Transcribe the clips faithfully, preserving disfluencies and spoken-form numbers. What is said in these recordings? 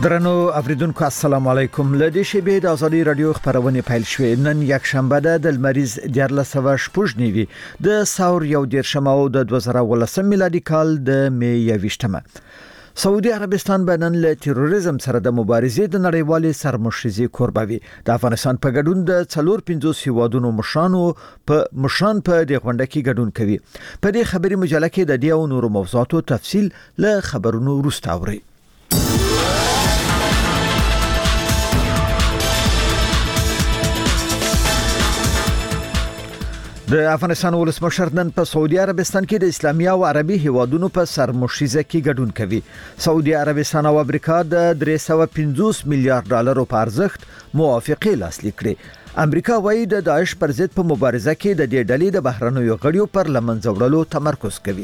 درنو اوریدونکو السلام علیکم. لدې شبې د ازادي رادیو خبرونه پیل شوې. نن یک شنبه ده د لمریز دیارلسوه شپږ نیوي د ساور یو دیرشم او د دوه زره ولسم میلادي کال د می یویشتمه. سعودي عربستان به نن له تروریزم سره د مبارزې د نړیوالې سرمشريزي کوربه وي. د افغانستان په ګډون د څلور پنځوس هیوادونو مشرانو په مشران په دې غونډه کې ګډون کوي. په دې خبري مجله کې د دې او نورو موضوعاتو تفصیل له خبرونو وروسته اوري. د افغانستان ولسمشر نن په سعودي عربستان کې د اسلامي او عربي هیوادونو په سرمشريزه کې ګډون کوي. سعودي عربستان او امریکا د درې سوه پنځوس میلیارډ ډالرو په ارزښت موافقه لاسلیک کړې. امریکا وايي د داعش پر ضد په مبارزه کې د دې ډلې د بهرنیو غړیو پر لمنځه وړلو تمرکز کوي.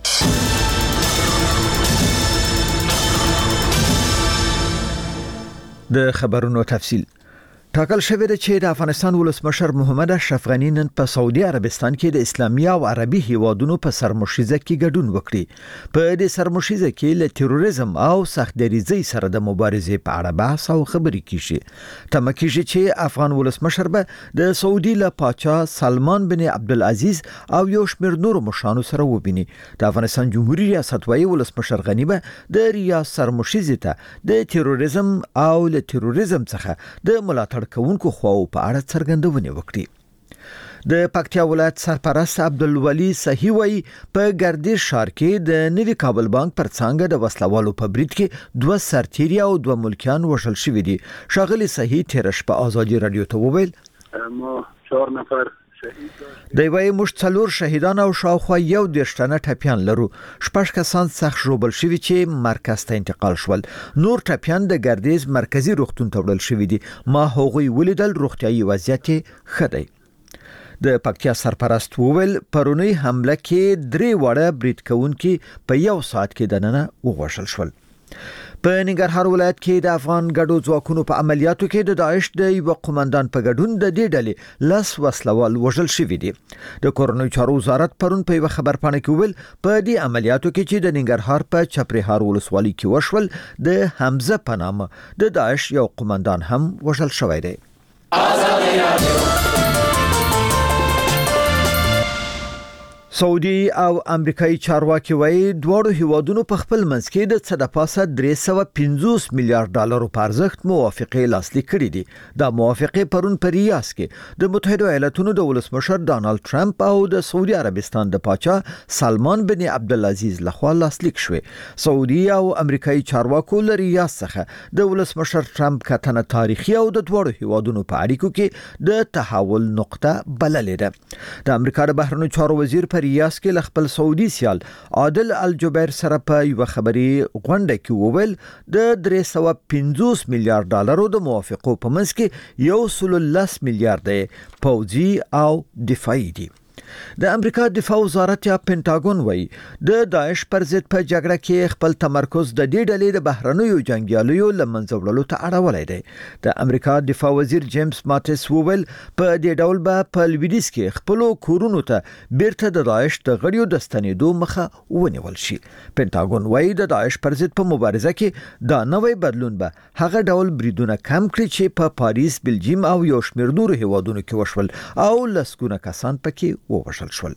د خبرونو تفصیل ټاکل شوی دی چې د افغانستان ولسمشر محمد اشرف غنی نن په سعودي عربستان کې د اسلامي او عربي هیوادونو په سرمشريزه کې ګډون وکړي. په دې سرمشريزه کې له تروریزم او سختدریزۍ سره د مبارزې په اړه بحث او خبرې کیږي. تمه کیږي چې افغان ولسمشر به د سعودي له پاچا سلمان بن عبدالعزیز او یو شمېر نورو مشرانو سره وبیني. د افغانستان جمهوریت ریاست وايي ولسمشر غنی به د ریاست سرمشريزه ته د تروریزم او له تروریزم څخه د ملاتړ کوونکو خواو په اړه څرګندونه وکړي. د پکتیا ولایت سرپرست عبدالولي صحیح وایي په ګردیز ښار کې د نوي کابل بانک پر څنګه د وسلوالو په برید کې دوه سرتیري او دوه ملکیان وژل شوي دي. ښاغلي صحیح تیرش په ازادي رادیو ته وویل ما چهار نفر دی وایي موږ څلور شهیدان او شاوخوا یو دیرشتنه ټپیان لرو. شپږ کسان سخت ژوبل شوي چې مرکز ته انتقال شول. نور ټپیان د ګردیز مرکزی روغتون ته وړل شوي دي. ما هغوی ولیدل، روغتیايي وضعیت ښه دی. د پکتیا سرپرست وویل پرونی حمله کې درې وړه برید کوونکي په یو ساعت کې دننه وغوښل شول. په ننګرهار ولایت کې د افغان ګډو ځواکونو په عملیاتو کې د داعش د یو قومندان په ګډون د دې ډلې لاس وسلوال وژل شوی دی. د کورنۍ چارو وزارت پرون په یو خبرپاڼه کې ویل په دې عملیاتو کې چې د ننګرهار په چپرهار ولسوالۍ کې وشول د حمزه په نامه د داعش یو قومندان هم وژل شوی دی. سعودي او امریکایي چارواکي وايي دواړو هیوادونو په خپل منځ کې د څه د پاسه درې سوه پنځوس میلیارډ ډالرو په ارزښت موافقه لاسلیک کړې دي. دا موافقه پرون په ریاض کې د متحده ایالاتونو د ولسمشر ډانلډ ټرمپ او د سعودي عربستان د پاچا سلمان بن عبدالعزیز لخوا لاسلیک شوې. سعودي او امریکایي چارواکو له ریاض څخه د ولسمشر ټرمپ کتنه تاریخي او د دواړو هیوادونو په اړیکو کې د تحول نقطه بللې ده. د امریکا د بهرنیو چارو وزیر په ریاض کې خپل سعودي سیال عادل الجبیر سره په یو خبري غونډه کې وویل د درې سوه پنځوس میلیارډ ډالرو د موافقو په منځ کې یو سل لس میلیارډ پوځي او دفاعي دي. د امریکا دفاع وزارت یا پینټاګون وایي د داعش پر ضد په جګړه کې خپل تمرکز د دې ډلې د بهرنیو جنگیالیو لمنځه وړلو ته اړولی دی. د امریکا دفاع وزیر جیمز ماتس وویل په دې ډول به په لویدیځ کې خپل کورونو ته بیرته د داعش د غړیو د ستنېدو مخه ونیول شي. پینټاګون وایي د داعش پر ضد په مبارزه کې دا نوې بدلون به هغه ډول بریدونه کم کړي چې په پاریس، بلجیم او یو شمېر نورو هیوادونو کې وشول او لسګونه کسان پکې ووژل شول.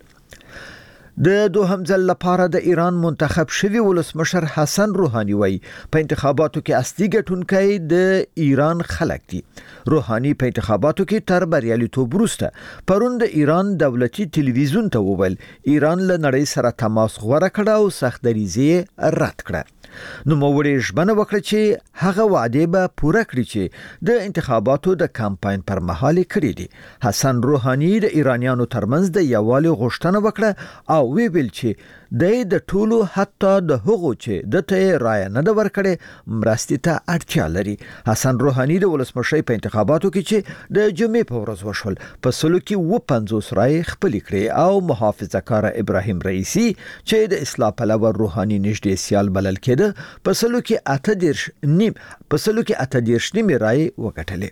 د دوهم ځل لپاره د ایران منتخب شوی ولسمشر حسن روحانی وایي په انتخاباتو کې اصلي ګټونکی د ایران خلک دي. روحانی په انتخاباتو کې تر بریالیتوب وروسته پرون د ایران دولتي ټلویزیون ته وویل ایران له نړۍ سره تماس غوره کړ او سختدریزي رد کړه. نو موړې ژمنه وکړه چې هغه وعده به پوره کړي چې د انتخاباتو د کمپاین پر مهال کړې دي. حسن روحانی د ایرانیانو ترمنځ د یووالي غوښتنه وکړه او ویل چې د ټولو حتی د هغو چې د ته رائے نه د ورکړې مرستې ته اړتیا لري. حسن روحانی د ولسمشر په انتخاباتو کې چې د جمعې په ورځ وشول په سلو کې اووه پنځوس رائے خپل کړې او محافظه کار ابراهیم رئیسی چې د اصلاح پلوه روحانی نږدې سیال بلل کېده په سلو کې اته دیرش نیم په سلو کې اته دیرش نیم رائے وګټلې.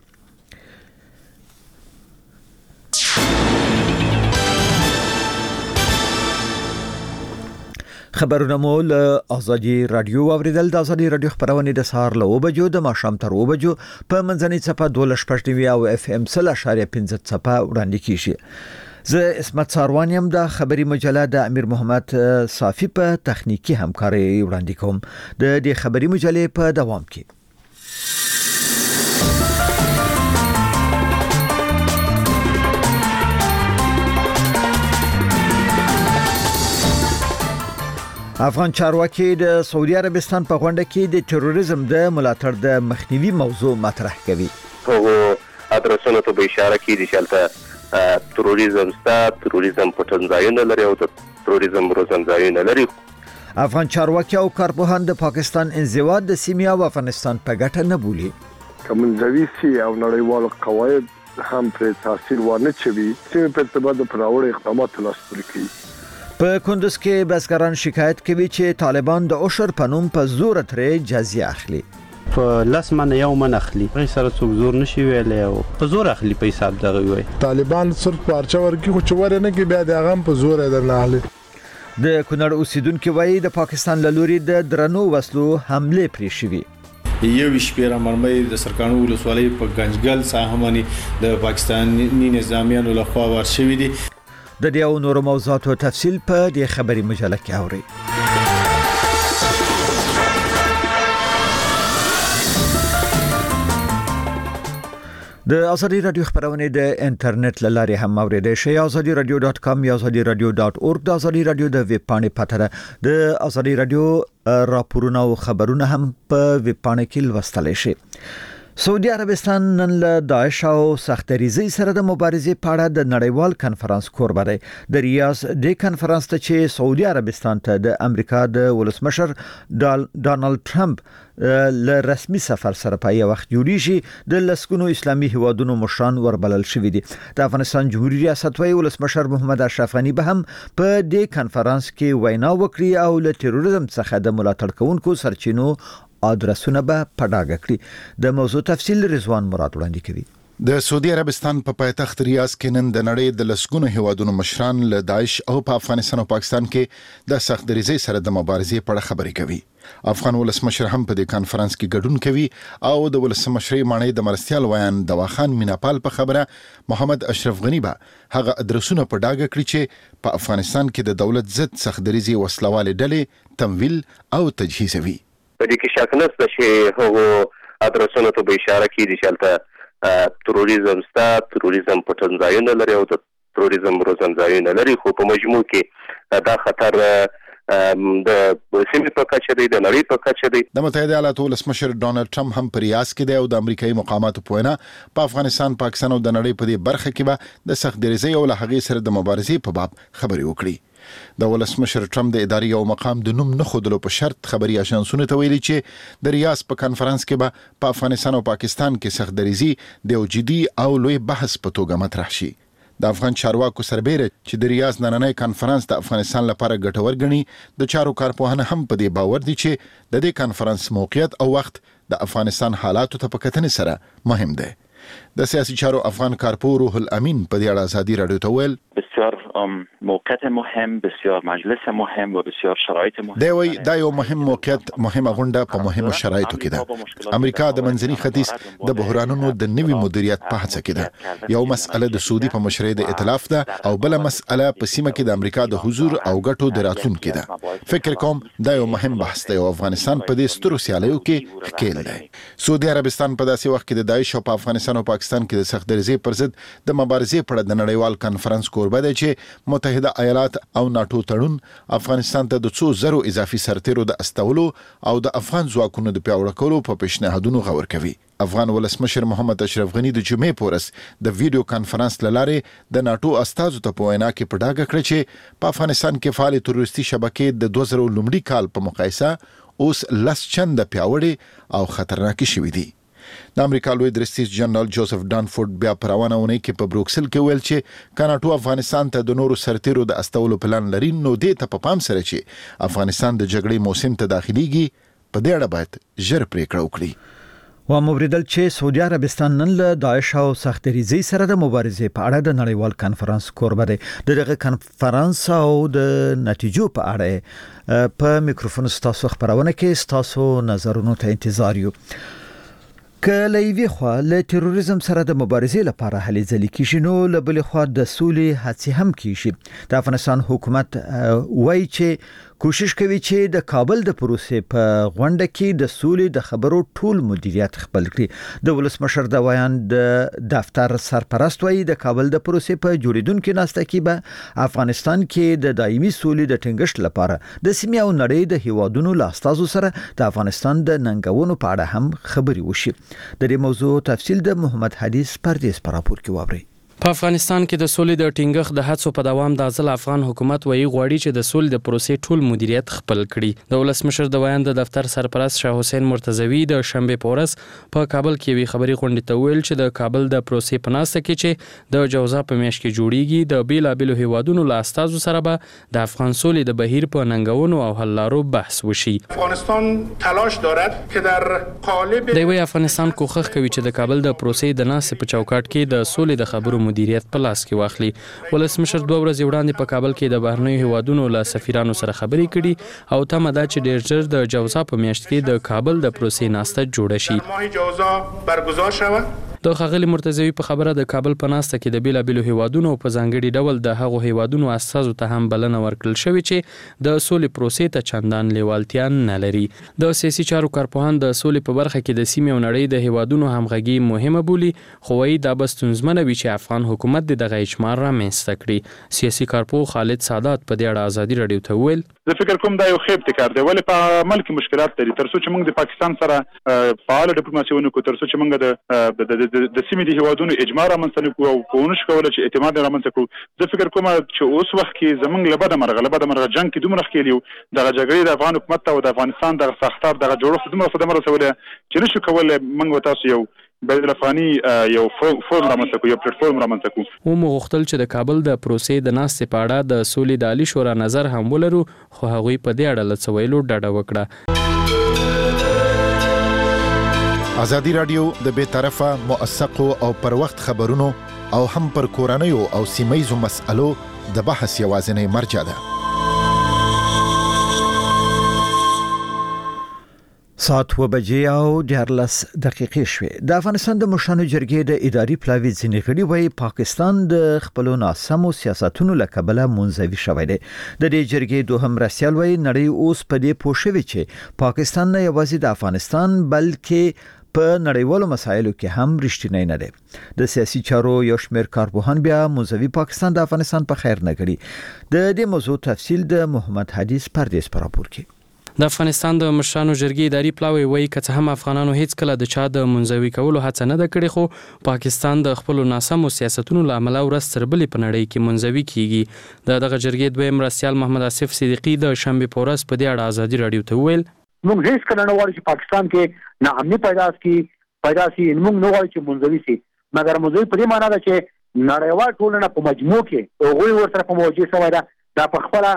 خبرونه مو له ازادي رادیو اوریدل. د ازادي رادیو خبرونه د سهار له او بجو د ماښام تر او بجو په منځنۍ صفه دولس پښتنوي او اف ام سل اشاریه پنځه صفه وړاندې کیږي. زه اسمت ساروانیم د خبري مجله د امیر محمد صافي په تخنیکی همکاري وړاندې کوم. د دې خبري مجلې په دوام کې افغان چارواکي د سعودي عربستان په غونډه کې د تروریزم د ملاتړ د مخنیوي موضوع مطرح کوي. هغه ادرسونه ته به اشاره کوي چې تروریزم ستا تروریزم پټنځایونه لري او د تروریزم روزنځایونه لري. افغان چارواکي او کارپوهان د پاکستان انزوا د سیمه او افغانستان په ګټه نه بولي. کومنځوي سي او نړیوال قواعد هم پر تاثیر ونه چوي چې په ارتباط د پراوړ اقدامات لاسپوري کوي. په کندوز کې بسګران شکایت کوي چې طالبان د عشر په نوم په زور ترې جزیه اخلي. په لاس باندې یو من اخلي غي سره څوک زور نشي ویلې او په زور اخلي په حساب دغه وي. طالبان صرف پارچه ورکی خو چور نه کې بیا د غم په زور درنه اخلي. د کونړ اوسیدونکو وایي د پاکستان له لوري د درنو وسلو حمله پرې شوې. یو شپېره مرمۍ د سرکانو ولسوالۍ په گنجګل ساحه باندې د پاکستاني نظامیانو لخوا ورشوي دي. د دې او نورو موضوعاتو تفصیل په دې خبري مجله کې اورئ. د ازادي رادیو خبرونه د انټرنیټ لارې هم اوریدئ شئ. ازادي رادیو ډاټ کام یا ازادي رادیو ډاټ اورګ د ازادي رادیو د ویب پاڼې پته د ازادي رادیو راپورونه او خبرونه هم په ویب پاڼې کې لوستلی شئ. سعودي عربستان نن له داعش او سختریزي سره د مبارزې په اړه د نړیوال کانفرنس کوربه دی. د ریاض د کانفرنس ته چې سعودي عربستان ته د امریکا د ولسمشر ډانلډ ټرمپ له رسمي سفر سره په یو وخت جوړیږي د لسګونو اسلامي هیوادونو مشران وربلل شوي دي. د افغانستان جمهوریت ریاست وايي ولسمشر محمد اشرف غنی به هم په دې کانفرنس کې وینا وکړي او له تروریزم څخه د ملاتړ کوونکو سرچینو ادرسونه به پډاګه کړي. د موضوع تفصیل رضوان مراد وړاندې کوي. د سعودي عربستان په پایتخت ریاض کې نن د نړۍ د لسګونو هیوادونو مشران له داعش او په افغانستان او پاکستان کې د سختدریزۍ سره د مبارزې په اړه خبرې کوي. افغان ولسمشر هم په دې کانفرنس کې ګډون کوي او د ولسمشر مانای د مرستيال ویان دواخان میناپال په خبره محمد اشرف غنی به هغه ادرسونه په ډاګه کړی چې په افغانستان کې د دولت ضد سختدریزۍ وسلواله ډلې تمویل او تجهیزوي. په دې کې شک نشته چې هغه ادرسونه ته به اشاره کوي چې تروریزم ستا تروریزم پټنځایونه لري او د تروریزم روزنځایونه لري. خو په مجموع کې دا خطر د سیمې په کچه دی، د نړۍ په کچه دی. د متحده ایالاتو ولسمشر ډانلډ ټرمپ هم په ریاض کې دی او د امریکایي مقاماتو په وینا په افغانستان، پاکستان او د نړۍ په دې برخه کې به د سختدریزۍ او له هغې سره د مبارزې په باب خبرې وکړي. د ولسمشر ټرمپ د اداري او مقام د نوم نه خودلو په شرط خبري اژانسونو ته ویلي چې د ریاض په کانفرنس کې به په افغانستان او پاکستان کې سختدریزي د یو جدي او لوی بحث په توګه مطرح شي. د افغان چارواکو سربېره چې د ریاض نننۍ کانفرنس د افغانستان لپاره ګټور ګڼي، د چارو کارپوهانه هم په دې باور دي چې د دې کانفرنس موقعیت او وخت د افغانستان حالاتو ته په کتنې سره مهم دی. د سیاسي چارو افغان کارپو روح الامین په دې اړه ازادي رادیو ته ویل بسیار موقعیت مهم، بسیار مجلس مهم و بسیار شرایط مهم. دی وی دا یو مهم موقعیت، مهمه غونډه په مهمو شرایطو کې ده. امریکا د منځني ختیځ د بحرانونو د نوي مدیریت په هڅه کې ده. یو مسأله د سعودي په مشرۍ د ائتلاف ده او بل مسأله په سیمه کې د امریکا د حضور او ګټو د راتلونکو ده. فکر کوم دا یو مهم بحث دی او افغانستان په دې سترو سیالیو کې ښکیل دی. سعودي عربستان په داسې وخت کې د داعش او په افغانستان او پاکستان کې د سختدریزۍ پر ضد د مبارزې په اړه د نړیوال کانفرنس کوربه دی چې متحده ایالات او ناتو تړون افغانستان ته د څو زرو اضافي سرتیرو د استولو او د افغان ځواکونو د پیاوړه کولو په پیشنهادونو غور کوي. افغان ولسمشر محمد اشرف غنی د جمعې په ورځ د ویډیو کانفرنس له لارې د ناتو استازو ته په وینا کې په ډاګه کړ چې په افغانستان کې فعال تروریستي شبکې د دوه زره لومړي کال په مقایسه اوس لس چنده پیاوړې او خطرناکې شوې دي. د امریکا لوی درستیز جنرال جوزف ډانفورد بیا په روانه اونۍ کې په بروکسل کې ویل چې کاناټو افغانستان ته د نورو سرتیرو د استولو پلان لري، نو دې ته په پام سره چې افغانستان د جګړې موسم ته داخليږي په دې اړه باید ژر پریکړه وکړي. و موریدل چې سعودي عربستان نن له داعش او سختریزي سره د مبارزې په اړه د نړیوال کانفرنس کوربه دی. دغه کانفرنس او د نتیجو په اړه په میکروفون ستاسو خبرونه کې ستاسو نظرونو ته انتظار یو. کله یې خو له تروریزم سره د مبارزې لپاره هلې ځلې کیږي، نو له بل خو د سولې هڅې هم کیږي. د افغانستان حکومت وایي چې کوشش کوي چې د کابل د پروسې په غونډه کې د سولې د خبرو ټول مدیریت خپل کړي. د ولسمشر د ویان د دفتر سرپرست وایي د کابل د پروسې په جوړیدونکو ناسته کې به افغانستان کې د دایمي سولې د ټینګښت لپاره د سیمې او نړۍ د هیوادونو له استازو سره د افغانستان د ننګونو په اړه هم خبري وشي. د دې موضوع تفصیل د محمد حدیث پردیس پر راپور کې واوري. په افغانستان کې د سولې د ټینګښت د هڅو په دوام د ځل افغان حکومت وایي غواړي چې د سولې د پروسې ټول مدیریت خپل کړي. د ولسمشر د ویان د دفتر سرپرست شاه حسین مرتضوی د شنبه په ورځ په کابل کې وی خبري غونډه ته ویل چې د کابل د پروسې په ناسته کې چې د جوزا په میاشت کې جوړیږي د بیلابلو هیوادونو له استازو سره به د افغان سولې د بهیر په ننګونو او حل لارو بحث وشي. افغانستان تلاش دارد که در قالب د وی افغانستان کوښښ کوي چې د کابل د پروسې د ناسته په چوکاټ کې د سولې د خبرو مدیریت په لاس کې واخلي. ولسمشر دوه ورځې وړاندې په کابل کې د بهرنیو هیوادونو له سفیرانو سره خبرې کړي او تمه ده چې ډېر ژر د جوزا په میاشت کې د کابل د پروسې ناسته جوړه شي. ماه جوزا برگزار شود. د خغلی مرتضوی په خبره د کابل په ناسته کې د بیلابلو هیوادونو په ځانګړي ډول د هغو هیوادونو استازو ته هم بلنه ورکړل شوې چې د سولې پروسې ته چندان لیوالتیا نه لري. د سیاسي چارو کارپوهان د سولې په برخه کې د سیمې او نړۍ د هیوادونو همغږي مهمه بولي، خو وايي دا به ستونزمنه وي چې افغان حکومت د دغه اجماع رامنځته کړي. سیاسي کارپوه خالد سادات په دې اړه ازادي رادیو ته وویل زه فکر کوم دا یو ښه ابتکار دی، ولې په عمل کې مشکلات لري. تر څو چې موږ د پاکستان سره فعال ډیپلوماسي ونکړو، تر څو چې موږ د د سیمې د هیوادونو اجماع رامنځته نکړو او په ونشو کولی چې اعتماد رامنځته کړو، زه فکر کوم چې اوس وخت کې زموږ له بده مرغه له بده مرغه جنګ کې دومره ښکېلي یو دغه جګړې د افغان حکومت ته او د افغانستان دغه ساختار دغه جوړښت دومره صدمه رسولی چې نشو کولی موږ تاسو یو بین الافغاني یو فورم رامنځته کړو، یو پلیټفارم رامنځته کړو. و مو غوښتل چې د کابل د پروسې د ناستې په اړه د سولې د عالي شورا نظر هم ولرو، خو هغوی په دې اړه له څه ویلو ډډه وکړه. ازادي رادیو د بې طرفه موثقو او پر وخت خبرونو او هم پر کورنیو او سیمایزو مسألو د بحث یوازینی مرجع ده. ساعت و بجې او دیارلس دقیقې شوې. د افغانستان د مشرانو جرګې د اداري پلاوي ځینې غړي وایي پاکستان د خپلو ناسمو سیاستونو له کبله منزوي شوی دی. د دې جرګې دوهم رئیسیال وایي نړۍ اوس په دې پوه شوې چې پاکستان نه یوازې د افغانستان بلکې په نړیوالو مسایلو کې هم رښتینی نه دی. د سیاسي چارو یو شمېر کارپوهان بیا منزوي پاکستان د افغانستان په خیر نه کړي. د دې موضوع تفصیل د محمد حدیث پردیس پر راپور کې. د افغانستان د مشرانو جرګې اداري پلاوی وایي که څه هم افغانانو هیڅ کله د چا د منزوي کولو هڅه نه ده کړې، خو پاکستان د خپلو ناسمو سیاستونو له امله ورځ تر بلې په نړۍ کې منزوي کیږي. د دغه جرګې دویم رئیسیال محمد آصف صدیقي د شنبې په ورځ په دې اړه ازادي رادیو ته وویل موږ هیڅ کله نه غواړو چې پاکستان کې ناامني پیدا شي پیدا شي موږ نه غواړو چې منزوي شي، مګر منزوي په دې معنی ده چې نړیوال ټولنه په مجموع کې هغوی ورسره په موجه شوی ده. دا په خپله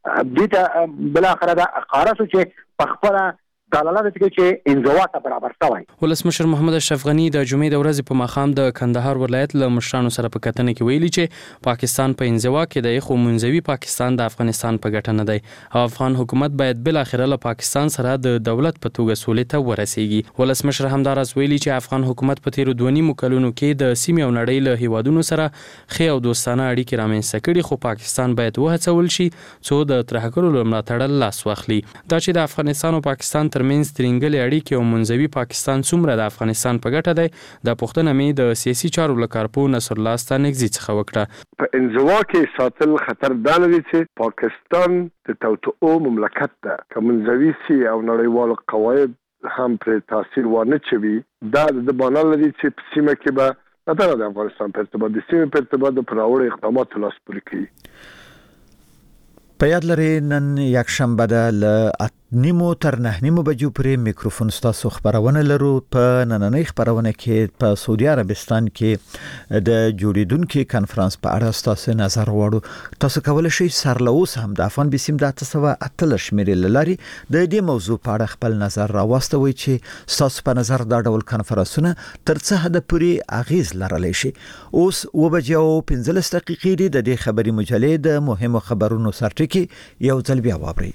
دې بل اخره دا قارسو چې په خپله دلاله ده چې انزوا ته برابر شوی. ولسمشر محمد اشرف غنی د جمعې د ورځې په ماښام د کندهار ولایت له مشرانو سره په کتنه کې ویلي چې پاکستان په انزوا کې دی، خو منزوي پاکستان د افغانستان په ګټه نه دی او افغان حکومت باید بل اخره له پاکستان سره د دولت په توګه سولې ته ورسیږي. ولسمشر همداراز ویلي چې افغان حکومت په تیرو دوه نیمو کلونو کې د سیمې او نړۍ له هیوادونو سره ښې او دوستانه اړیکې رامنځته کړي، خو پاکستان باید وهڅول شي څو د ترهګرو له ملاتړه لاس واخلي. دا چې د افغانستان او پاکستان ترمنځ ترنګلې اړیکې او منزوي پاکستان څومره د افغانستان په ګټه دی، د پوښتنه مې د سیاسي چارو له کارپوه نصر الله ستانکزي څخه وکړه. په انزوا کې ساتل خطر دا لري چې پاکستان د توطئو مملکت ده، که منزوي سي او نړیوالو قواعد هم پر تاثیر وانه چوي، دا د باور لري چې په سیمه کې به نه د افغانستان په ارتباط د سیمې په ارتباط د پراوړ اقدامات لاس پورې کوي. په یاد لري نن یک شنبه ده ل نیمو تر نه نیمو بجو پرې میکروفون ستاسو خبرونه لرو. په نننۍ خبرونه کې په سعودي عربستان کې د جوړیدونکو کانفرنس په اړه ستاسو نظر وړو. تاسو کولای شئ سرلوس هم د افغان بسیم د تاسو اتلس شمیرې لاري د دې موضوع په اړه خپل نظر راوستوي چې تاسو په نظر دا ډول کانفرنسونه تر څه حد پورې اغیز لرلی شي. اوس و بجو پنځلس دقیقې د دې خبري مجلې د مهمو خبرونو سرټکی یو ځل بیا واورئ.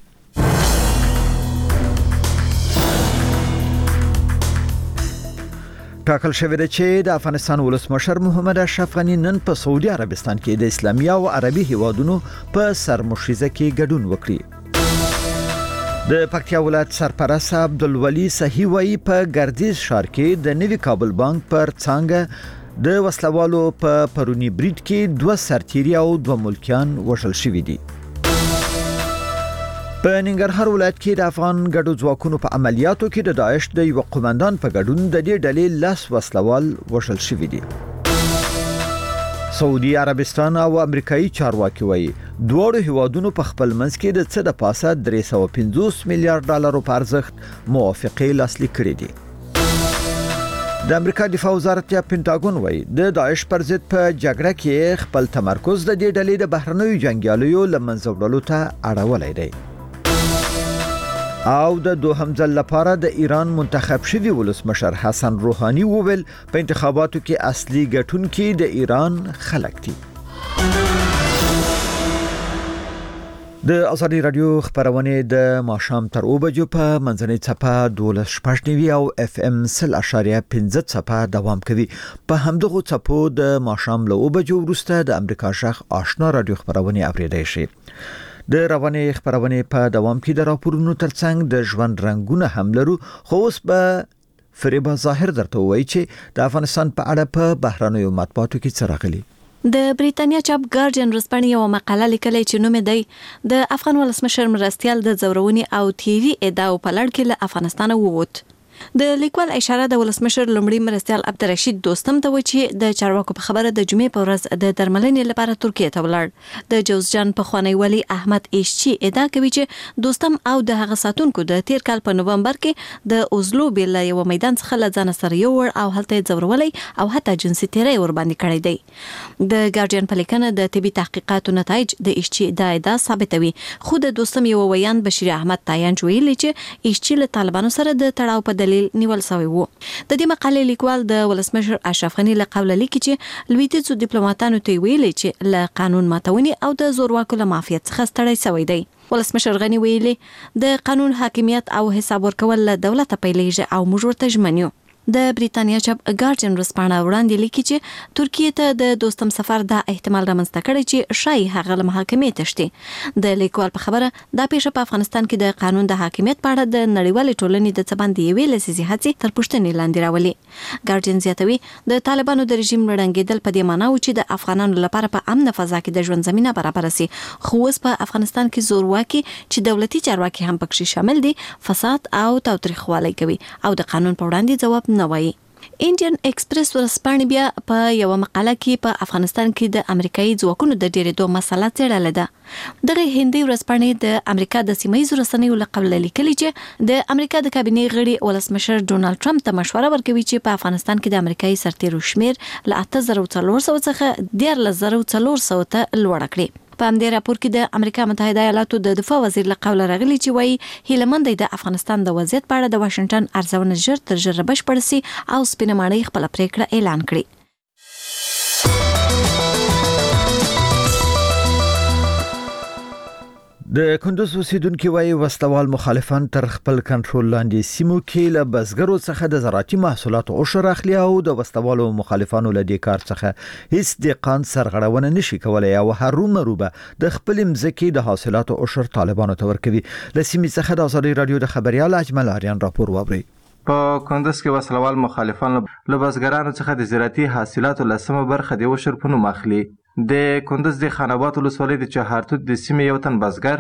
ټاکل شوی دی چې د افغانستان ولسمشر محمد اشرف غنی نن په سعودي عربستان کې د اسلامي او عربي هیوادونو په سرمشیزه کې ګډون وکړي. د پکتیا ولایت سرپرست عبدالولي صحیح وایي په ګردیز ښار کې د نوي کابل بانک پر څنګه د وسلوالو په پرونی بریډ کې دوه سرتیري او دوه ملکیان وژل شوي دي. په ننګرهار ولایت کې د افغان ګډو ځواکونو په عملیاتو کې د داعش د یو قومندان په ګډون د دې ډلې لاس وسلوال وژل شوي دي. سعودي عربستان او امریکایي چارواکي وایي دواړو هیوادونو په خپل منځ کې د څه د پاسه درې سوه پنځوس میلیارډ ډالرو په ارزښت موافقې لاسلیک کړې دي. د امریکا دفاع وزارت یا پینټاګون وایي د داعش پر ضد په جګړه کې خپل تمرکز د دې ډلې د بهرنیو جنګیالیو له منځه وړلو ته اړولی دی. او د دوهم ځل لپاره د ایران منتخب شوی ولسمشر حسن روحانی وویل په انتخاباتو کې اصلي ګټونکي د ایران خلک دي. د ازادي رادیو خبرونه د ماښام تر اوه بجو په منځنۍ څپه دولس شپږ نوي او اف ام سل اشاریه پنځه څپه دوام کوي. په همدغه څپو د ماښام له اوه بجو وروسته د امریکا شخ آشنا رادیو خبرونه اوریدای شي. د روانې خبرونه په دوام کې د راپورونو ترڅنګ د ژوند رنگونه هم لرو. خو اوس به فریبا ظاهر درته وایي چې د افغانستان په اړه په بهرنیو مطبوعاتو کې څه راغلي. د بریتانیا چاپ ګارډین رسپانې یو مقاله لیکلې چې نوم دی د افغان ولسمشر مرستیال د زورونې او تیری ادعاو په لړ کې له افغانستان ووت. د لیکوال اشاره د ولسمشر لومړي مرستیال عبدالرشید دوستم ته و چې د چارواکو په خبره د جمعې په ورځ د درملنې لپاره ترکیه ته ولاړ. د جوزجان په خوانی ولی احمد ایشچی ادعا کوي چې دوستم او د هغه ساتونکو د تیر کال په نومبر کې د اوزلو بیل یو میدان څخه لځان سره یو ور او هلته ځورولي او حتی جنسي تیری ور باندې کړی دی. د ګارډین په لیکنه د طبي تحقیقاتو نتایج د ایشچی د ادعا ثابتوي. خو د دوستم یو ویان بشیر احمد تایان ویلي چې ایشچی له طالبانو سره د تړاو په نیول شوی وو. د دې مقالې لیکوال د ولسمشر اشرف غنی له قوله لیکي چې لویدیځو ډیپلوماټانو ته ویلي چې له قانون ماتونې او د زورواکو له مافیات څخه ستړی شوی دی. ولسمشر غنی ویلي د قانون حاکمیت او حساب ورکول له دولت پیلېږي او موږ ورته ژمن یو. د بریتانیا چاپ ګارډین رسپانه وړاندې لیکي چې ترکیه ته د دوستم سفر دا احتمال رامنځته کړی چې شای هغه له محاکمې تشتي. د لیکوال په خبره دا پیښه په افغانستان کې د قانون د حاکمیت په اړه د نړیوالې ټولنې د څه باندې یوې لسیزې هڅې تر پوښتنې لاندې راولي. ګارډین زیاتوي د طالبانو د رژیم ړنګېدل په دې معنی و چې د افغانانو لپاره په امن فضا کې د ژوند زمينه برابر سي. خو اوس په افغانستان کې زورواکي چې دولتي چارواکي هم پکې شامل دي فساد او تاوتریخوالی کوي او د قانون په وړاندې ځواب نه وایي. انډین ایکسپریس ورسپانې بیا په یو مقاله کې په افغانستان کې د امریکایي ځواکونو د ډېرېدو مسله څېړلې ده. دغه هندي ورسپانې د امریکا د سیمه‌ییزو رسنیو له قبله لیکلي چې د امریکا د کابینې غړي ولسمشر ډونالډ ټرمپ ته مشوره ورکوي چې په افغانستان کې د امریکایي سرتیرو شمیر له اته زره څلور سوه څخه دیارلس زره څلور سوه ته لوړ کړي. په همدې راپور کې د امریکا متحده ایالاتو د دفاع وزیر له قوله راغلي چې وایي هیلمند دی د افغانستان د وضعیت په اړه د واشنگټن ارزونه ژر تر ژره بشپړ سي او سپینه ماڼۍ خپله پریکړه اعلان کړي. د کندوز اوسیدونکو وايي وسلوال مخالفان تر خپل کنټرول لاندې سیمو کې له بزګرو څخه د زراعتي محصولاتو عشر اخلي او د وسلوالو مخالفانو له دې کار څخه هیڅ دقان سرغړونه نشي کولای او هرومرو به د خپل مزکی د حاصلاتو عشر طالبانو ته ورکوي. له سیمې څخه د ازادي رادیو د خبريال اجمل آریان راپور وابري. په کندوز کې وسلوال مخالفان له بزګرانو څخه د زراعتي حاصلاتو لسمه برخه د عشر په نوم اخلي. د کندوز د خاناباد ولسوالۍ د چهارتوت د سیمې یو تن بزګر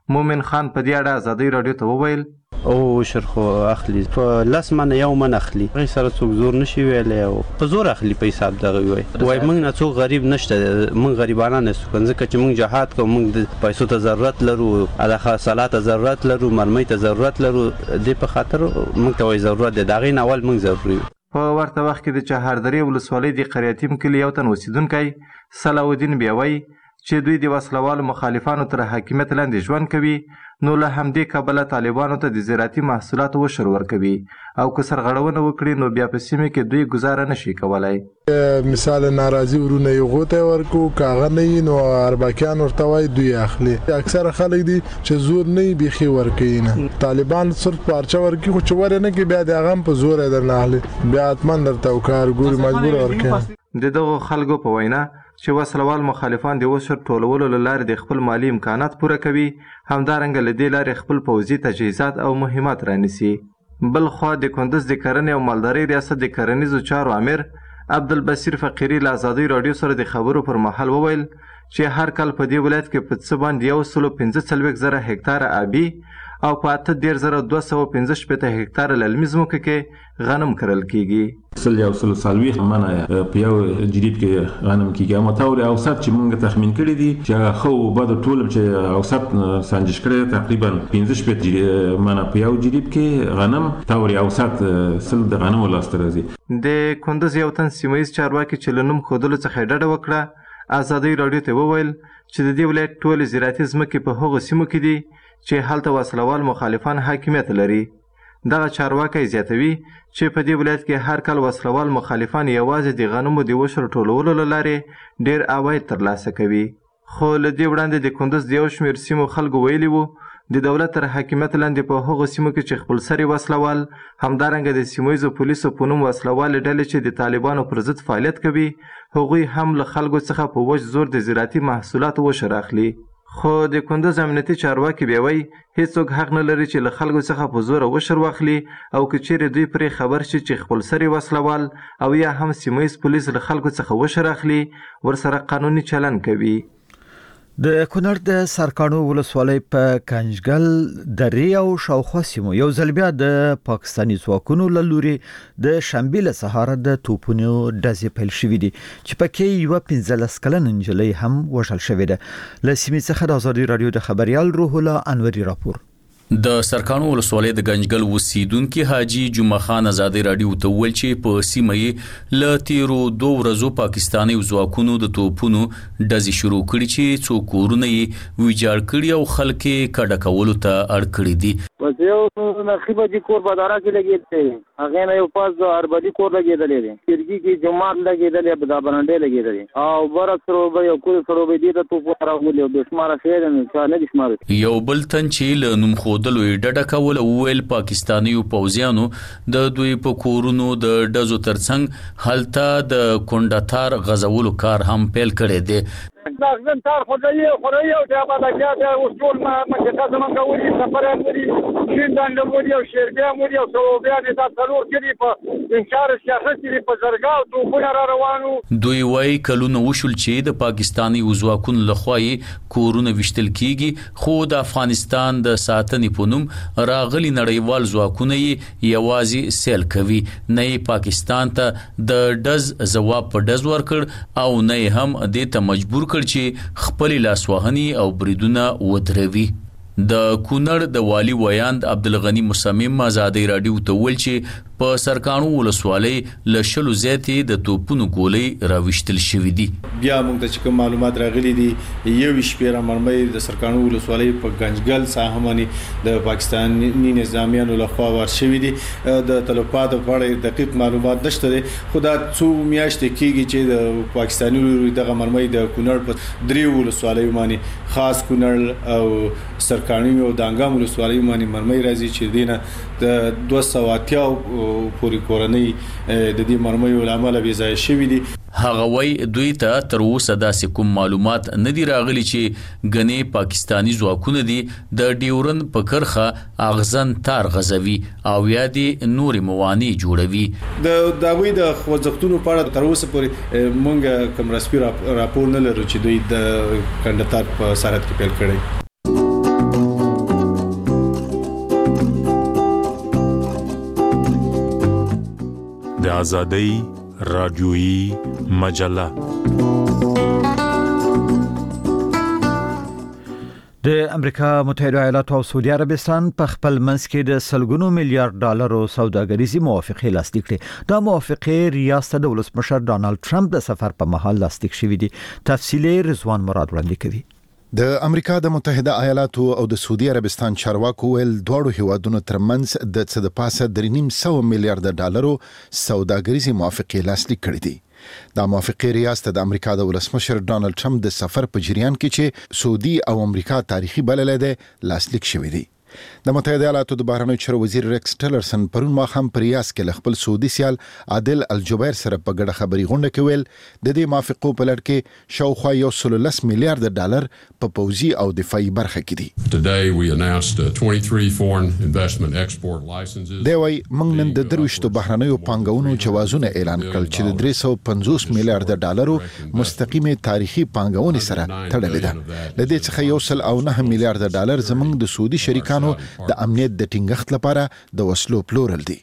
مومن خان په دې اړه ازادي رادیو ته وویل او شرخو اخلي په لاس من یو من اخلي غي سره څوک زور نشي ویلې او په زور اخلي په حساب دغه وای وای موږ نه څوک غریب نشته موږ غریبانه نه څوک ځکه چې موږ جهاد کوو موږ د پیسو ته ضرورت لرو د خاصلات ته ضرورت لرو مرمۍ ته ضرورت لرو د په خاطر موږ ته وای ضرورت دی دغه ناول موږ ضروري په ورته وخت کې د چهاردرې ولسوالۍ د قریاتیم کلی یو تن اوسیدونکی صلاح الدین بیاوی چې دوی د وسلوالو مخالفانو تر حاکمیت لاندې ژوند کوي نو له همدې کبله طالبانو ته د زراعتي محصولاتو وشر ورکوي او که سرغړونه وکړي نو بیا په سیمه کې دوی گزاره نشي کولای. مثال ناراضي ورونه یو غوته ورکو کاغه نه نو اربکیان ورته وای دوی اخلي اکثر خلک دي چې زور نه بيخي ورکینه طالبان صرف پارچه ورکی خو چوره نه کې بیا د غم په زور درنه اخلي بیا اتمن درته وکړ ګور مجبور ورکې د دغه خلکو په وینا چې وسلوال مخالفان د وشر ټولولو لپاره د خپل مالی امکانات پوره کوي همدارنګه له دې لارې خپل پوځي تجهیزات او مهمات رانیسي. بل خو د کندز د کرنې او مالدارۍ ریاست د کرنیزو چارو امیر عبدالبصیر فقیری له ازادي رادیو سره د خبرو پر مهال وویل چې هر کال په دې ولایت کې په څه باندې یو سلو پنځه څلوېښت زره هکتاره آبي او په اته دېرش زره دوه سوه پنځه شپېته هکتاره للمي ځمکه کې غنم کرل کیږي. سل یو سل څلوېښت منه په یو جریب کې غنم کیږي اما تاوري اوسط چې موږ تخمین کړی دي چې خو بعد ټول چې اوسط سنجش کړی تقریبا پنځه شپېته منه په یو جریب کې غنم تاوري اوسط سل د غنم ولاسته راځي. د کندز یو تن سیمایي چارواکي چې لنوم خودلو څخه ډډه وکړه ازادي رادیو ته وویل چې د دې ولایت ټول زراعتي ځمکې په هغو سیمو کې دي چې هلته وسلوال مخالفان حاکمیت لري. دغه چارواکي زیاتوي چې په دې ولایت کې هر کال وسلوال مخالفان یوازې د غنمو د وشر ټولولو له لارې ډېر عواید ترلاسه کوي. خو له دې وړاندې د کندز د یو شمېر سیمو خلکو ویلي وو د دولت تر حاکمیت لاندې په هغو سیمو کې چې خپلسري وسلوال همدارنګه د سیمه ییزو پولیسو په نوم وسلوالې ډلې چې د طالبانو پر ضد فعالیت کوي هغوی هم له خلکو څخه په وچ زور د زراعتي محصولاتو وشر اخلي. خو د کندز امنیتي چارواکي بیاوی هیڅوک حق نه لري چې له خلکو څخه په زوره وشر واخلي او که چیرې دوی پرې خبر شي چې خپلسري وسلوال او یا هم سیمه ییز پولیس له خلکو څخه وشر اخلي ورسره قانوني چلن کوي. د کونړ د سرکانو ولسوالۍ په کنجګل درې او شاوخوا سیمو یو ځل بیا د پاکستاني ځواکونو له لوري د شنبې له سهاره د توپونو ډزې پیل شوې دي چې پکې یوه پنځلس کلنه نجلۍ هم وژل شوې ده. له سیمې څخه د ازادي رادیو د خبریال روح الله انوري راپور. د سرکانو ولسوالۍ د گنجګل اوسیدونکو حاجی جمعه خان ازادي رادیو ته ویل چې په سیمه یې له تیرو دوه ورځو پاکستاني ځواکونو د توپونو ډزې شروع کړي چې څو کورونه یې ویجاړ کړي او خلک یې کډه کولو ته اړ کړي دي. بس یو نخیبه دي کور بداره کې لګېدلی دی هغې نه یو پاس د اربدي کور لګېدلی دی کرګي کې جومات لګېدلی دی دا برنډې لګېدلی او بره سروبه یو کور سروبه دې ته توپ راغلي او بې شماره شی دی نو چا نه دي شماره. یو بل تن چې له نوم ښودلو یې ډډه کوله وویل پاکستانیو پوځیانو د دوی په کورونو د ډزو ترڅنګ هلته د کونډه غزولو کار هم پیل کړی دی. داغزن تار خدایی خدایی او د ابادکیا د اصول ما مکه زمونږ وري سفر امري شیندان له وري او شیربیا وري او سوبیا د تاسو کړي په انشار سیاست کې په زرګاو توپونه را روانو. دوی وايي کلونه وشول چې د پاکستاني وزواکون لخوا کورونه وشتل کیږي خو د افغانستان د ساتنې په نوم راغلي نړیوال ځواکونه یوازې سیل کوي نه پاکستان ته د ډز جواب په ډز ورکړ او نه هم د ته مجبور چې خپل لاسوهني او بریدونه ودروي. د کونړ د والی ویاند عبدالغنی مصمم ازادي رادیو ته ویل چې په سرکانو ولسوالۍ له شلو زیاتې د توپونو ګولۍ راوښتل شوې دي. بیا موږ ته چې معلومات راغلي دي یو شپېره مرمۍ د سرکانو ولسوالۍ په گنجګل ساحه باندې د پاکستاني نظامیانو لخوا ور شوې دي. د تلفاتو په اړه دقیق معلومات نشته دي خو دا څو میاشتې کېږي چې د پاکستاني دغه مرمۍ د کونړ په درې ولسوالۍ باندې خاص کونړ او سرکانو او دانګام ولسوالۍ باندې مرمۍ راځي چې دینه د دوه سوه اتیا پوری کورنۍ د دې مرمۍ عمله بې ځای شوې دي. هغه وای دوی ته تر اوسه داسې کوم معلومات نه دی راغلي چې غني پاکستاني ځواکونه دي د ډیورن په کرخه اغزن تار غزوي او یا دي نور مواني جوړوي. د داوی د خوځښتونو په اړه تر اوسه پورې مونږ کوم رسمي راپور نه لرو چې دوی د کندهار په سرحد کې پیل کړی. آزادۍ رادیویي مجله. د امریکا متحده ایالاتو او سعودي عربستان په خپل منځ کې د سلګونو میلیارډ ډالرو سوداګریزي موافقې لاسلیک کړې. دا موافقې ریاست د ولسمشر ډانلډ ټرمپ د سفر په مهال لاسلیک شوې دي. تفصیلي رضوان مراد وړاندې کوي. د امریکا د متحده ایالاتو او د سعودي عربستان چارواکو ول دواړو هیوادونو ترمنځ د څه د پاسه درې نیم سوه میلیارډ ډالرو سوداګریزي موافقې لاسلیک کړې دي. دا موافقه ریاست د امریکا د ولسمشر ډانلډ ټرمپ د سفر په جریان کې چې سعودي او امریکا تاریخي بللې ده لاسلیک شوې دي. د متحده ایالاتو د بهرنیو چارو وزیر ریکس ټیلرسن پرون ماښام په ریاض کې خپل سعودي سیال عادل الجبیر سره په ګډه خبري غونډه کې ویل د دې موافقو په لړ کې شاوخوا یو سل لس میلیارډ ډالر په پوځي او دفاعي برخه کې دي. Today we announced twenty-three foreign investment export licenses. دا وایي موږ نن د درويشتو بهرنیو پانګونو جوازونه اعلان کړل چې د درې سوه پنځوس میلیارډ ډالرو مستقیمه تاریخي پانګونې سره تړلې ده. د دې څخه یو سل او نه میلیارډ ډالر زموږ د سعودي شریکانو د امنیت د ټینګښت لپاره د وسلو پلورل دي.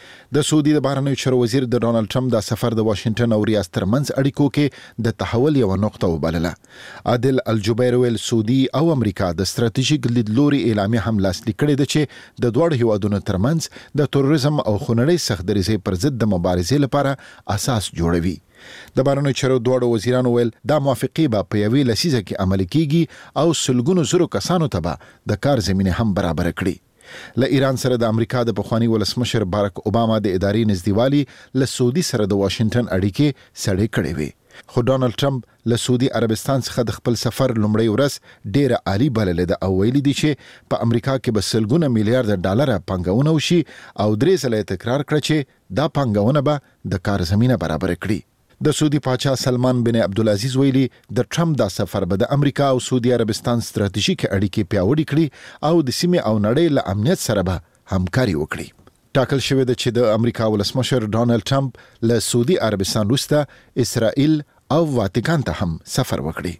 د سعودي د بهرنیو چارو وزیر د ډانلډ ټرمپ د سفر د واشنگټن او ریاض ترمنځ اړیکو کې د تحول یو نقطه وبلله. عادل الجبیر ویل سعودي او امریکا د ستراتیژیک لیدلوري اعلامیه هم لاسلیک کړې ده چې د دوه هیوادونو ترمنځ د تروریزم او خونړۍ سختدریزۍ پر ضد د مبارزې لپاره اساس جوړوي. د بهرنیو چارو دوه وزیرانو ویل دا موافقه به په یوې لسیزه کې عملي کیږي او سلګونو زرو کسانو ته به د کار زمینه هم برابر کړي. له ایران سره د امریکا د پخوانی ولسمشر بارک اوباما د ادارې نزدېوالي له سعودي سره د واشنگټن اړیکې سړې کړې وې. خو ډانلډ ټرمپ له سعودي عربستان څخه د خپل سفر لومړی ورځ ډېره عالی بللې ده او ویلي دي چې په امریکا کې به سلګونه میلیارډ ډالر پانګونه وشي او درې ځله تکرار کړ چې دا پانګونه به د کار زمينه برابر کړي. د سعودي پاچا سلمان بن عبدالعزیز ویلي د ټرمپ دا سفر به د امریکا او سعودي عربستان ستراتیژیک اړیکې پیاوړې کړي او د سیمې او نړۍ له امنیت سره به همکاري وکړي. ټاکل شوی دی چې د امریکا ولسمشر ډانلډ ټرمپ له سعودي عربستان وروسته اسرائیل او واتیکان ته هم سفر وکړي.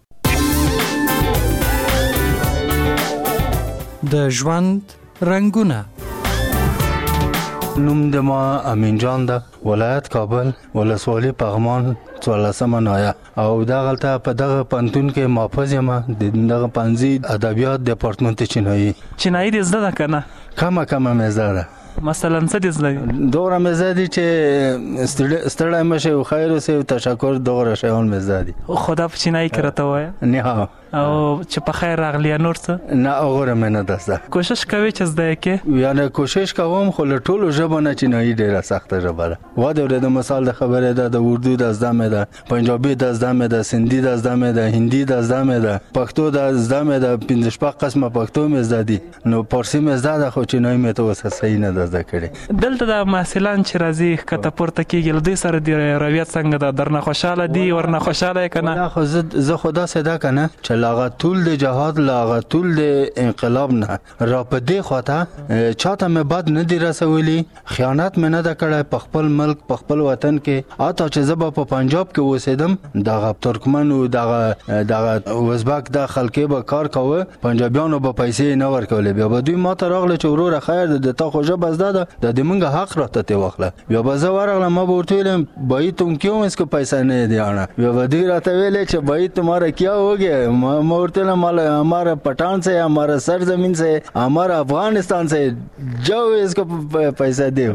د ژوند رنگونه نوم د ما امین جان ده، ولایت کابل، ولسوالي پغمان، څوارلسمه نایه او دا غلطه په دغه پنتون کې محافظ یم د دغه پنځي ادبیات ډپارټمنټ چینایي چینایي دې زده ده کنه کمه کمه مې زده مثلا څه دې زده دوره مې زده چې ستړی مشه او خیر اوسې تشکر دوره شیان مې زده خدا په چینایي کې راته وایي نه او چې په خیر راغلی نور څه نه اوره مې نه دسته کوشش کوي چې زده کې یعنی کوشش کوم خو له ټولو ژبه نه چینایي ډیره سخته ژبه ده. و دا د مثال د خبره ده د اردو د زده مې ده، پنجابي د زده مې ده، سندي د زده مې ده، هندي د زده مې ده، پښتو د زده مې ده، پنځه شپږ قسمه پښتو مې زده دي. نو فارسی مې زده خو چینایي مې ته وسه صحیح نه زده کړې. دلته د محصلان چې راځي کته پورته کېږي له دوی سره د رویت څنګه ده درنه خوشاله دي ورنه خوشاله کنه خو زه خدا صدا کنه چې لاغه ټول د جهاد لاغه ټول د انقلاب نه را په دې خاطر چاته مې بد نه دی رسولي، خیانت مې نه د کړای په خپل ملک په خپل وطن کې. اته چې زه په پنجاب کې اوسېدم دغه ترکمن او دغه دغه وزبک د خلکې به کار کوي، پنجابیانو به پیسې نه ورکولې. بیا به دوی ماته راغله چې وروره خیر د تا خو ژبه زده ده د دې منګه حق راته ته واخله. بیا به زه ورغلم ما به ورته ویلم بھائی تم کیوں اس کو پیسہ نہیں دیانا؟ بیا به دوی راته ویلې چې بھائی تمہارا کیا ہو گیا؟ ما ورته مال ہمارا پٹھان سے ہمارا سرزمین سے ہمارا افغانستان سے جو اس کو پیسہ دیو.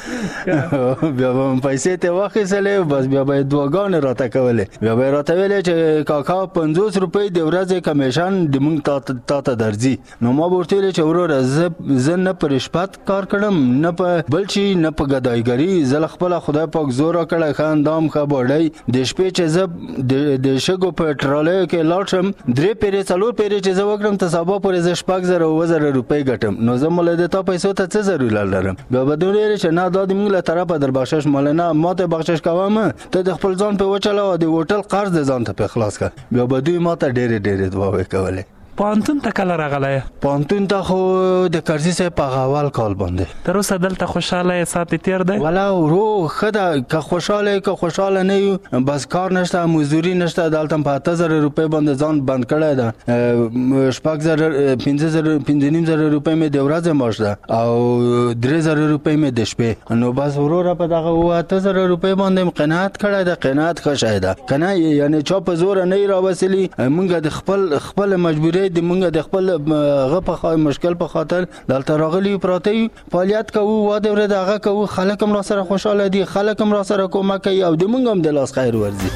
بیا به پیسې ته واخیستلې بس بیا به دعاګانې راته کولې. بیا به راته ویلې چې کاکا پنځوس روپۍ د ورځې کمیشن د مونږ تا ته درځي. نو ما به ورته ویلې چې وروره زه نه په رشوت کار کړم نه په بل شي نه په ګدایګري، زه له خپله خدای پاک زور راکړی ښه اندام ښه باډۍ د شپې چې زه د شګو په ټرالیو کې لاړ شم درې پیرې څلور پیرې چې زه وکړم ته سبا پورې زه شپږ زره اووه زره روپۍ ګټم. نو زه مله د تا پیسو ته څه ضرورت لرم؟ بیا به دوی ویلې چې نه دا د موږ له طرفه در بخشش ماله نه ما ته بخشش کوم ته د خپل ځان په وچلوه د هوټل قرض د ځان ته په خلاص کړه. بیا به دوی ما ته ډېرې ډېرې دعاوې کولې. پانتون ته کله راغلی؟ پانتون ته خو د کرزي صاحب په اول کال باندې. تر اوسه دلته خوشاله ساتي تیر دی؟ ولا ورو خدا که خوشاله که خوشاله نه یو بس کار نشته مزدوري نشته دلته په اته زره روپۍ باندې ځان بند کړی ده شپږ زره پنځه زره پنځه نیم زره روپۍ مې د ورځې معاش ده او درې زره روپۍ مې د شپې نو بس وروره په دغه اته زره روپۍ باندې قناعت کړی ده قناعت ښه شی ده کنه یعنی چا په زور نه راوسلی مونږ د خپل خپل مجبورۍ د مونږ د خپل غ په مشکل په خاطر دلته راغلی پراته فعالیت کوو واده ور دغه کوو خلک هم را سره خوشاله دي خلک هم را سره کومک کوي او د مونږ هم د لاس خیر ورزي.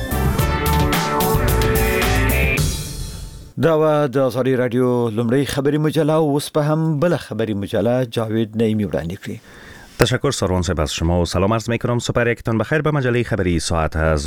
دا و د ازادي رادیو لمړی خبري مجله اوس په هم بل خبري مجله جاوید نعیمی وړاندې کړي. تشکر سروان صاحب از شما و سلام عرض می کنم. سپر یکتان بخیر به مجله خبری ساعت از